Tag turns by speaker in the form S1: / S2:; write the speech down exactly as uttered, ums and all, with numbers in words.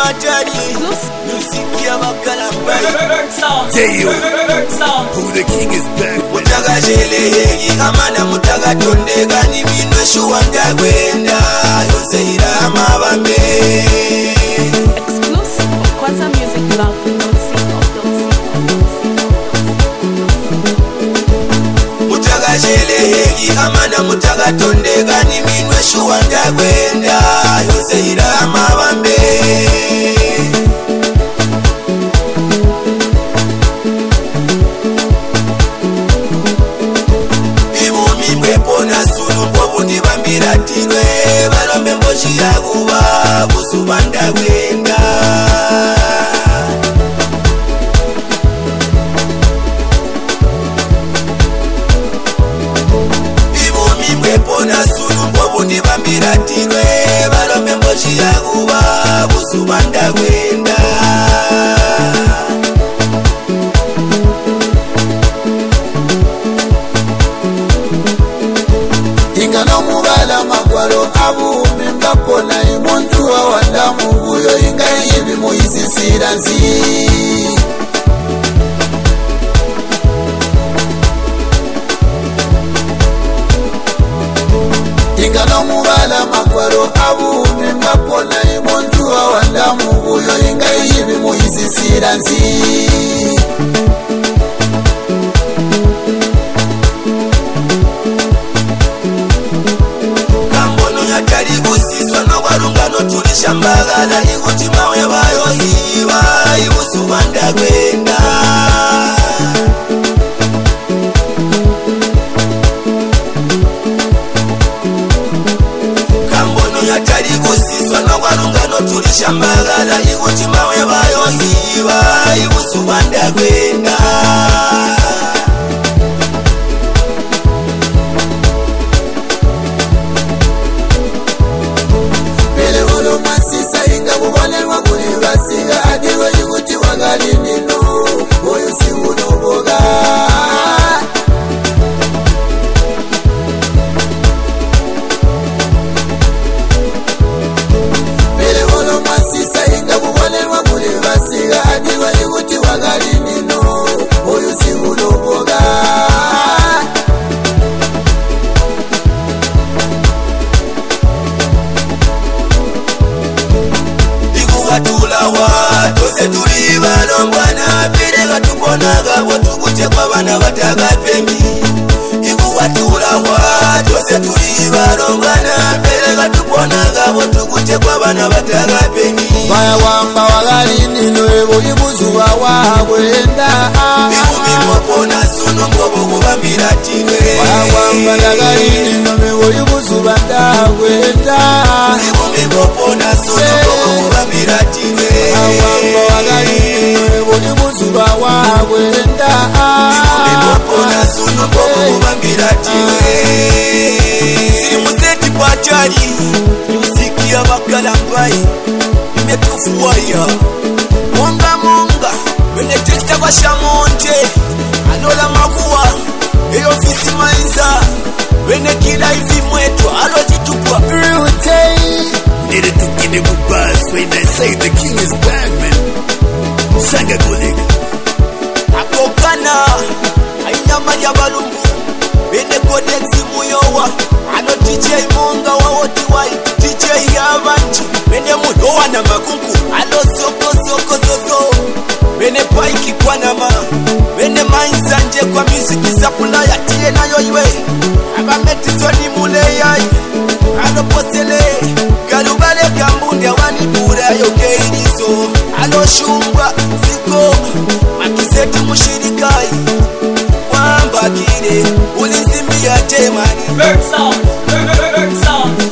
S1: Batari, music ya Bakalambai.
S2: Dayo, who the king is back.
S1: Mutaga jele, amana mutaga tonde gani minwe shuwanga gwenda. Yose ira mabambe.
S3: Exclusive on Kwanza Music Blog.
S1: Mutaga jele, amana mutaga tonde gani minwe shuwanga gwenda. Yose ira mabambe. Tirwe balombe mboshi ya kuba busubanda gwenda Ibumi mwepona sulu mbobundi bambira tirwe balombe mboshi ya kuba busubanda gwenda
S4: Ingano mubala magwalo abu mbapona imuntu wa wandamu buyo ingai ibi muisisira nzi Ingano mubala magwalo abu mbapona imuntu wa wandamu buyo ingai ibi muisisira nzi Shambagala ikutima webayo siba ibusubanda gwenda Kambono ya tari kusiswa na warungano tuli shambagala ikutima webayo siba ibusubanda gwenda Tose tuli bano mwana pile katuponaga botukute kwa bana bataga pembi Ikuwatula wa tose tuli bano mwana pile katuponaga botukute kwa bana bataga pembi Baya wamba wagali nino ebo ibuzuwa wabwenda
S1: Ikumi mwapona suno mwobo kubambira tiwe
S4: Baya wamba lagali nino ebo ibuzuwa ndabwenda
S1: Ikumi mwapona suno mwobo kubambira tiwe
S4: Baya wamba wagali nino ebo ibuzuwa wabwenda
S1: Ikumi mwapona suno mwobo kubambira tiwe Simuseti Batari, music ya Bakalambai. Imetufuaya Monga monga Wene teksta kwa shamonte Alola maguwa Eyo ofisi mainza Wene kila hivi mwetu Alo jitupwa
S4: Rute
S2: Needed to give him a buzz when I say the king is back, man. Sanga Gulig.
S1: Akokana Ainyama ya balumbu Wene kodexi muyowa Ano D J Monga wa woti white D J Yavanchi Wene mudowa na makunku Alo soko soko soko Wene paiki kwa nama Wene mainsanje kwa music Zapula ya tiye na yoywe Aba metisoni mule yai Alo posele Galubale kambundi ya wanibura yoke iniso Alo shumba Ziko Makiseti mushirikai Wamba kide Ulizimbi ya temani
S5: Berg sound, berg, berg, berg sound.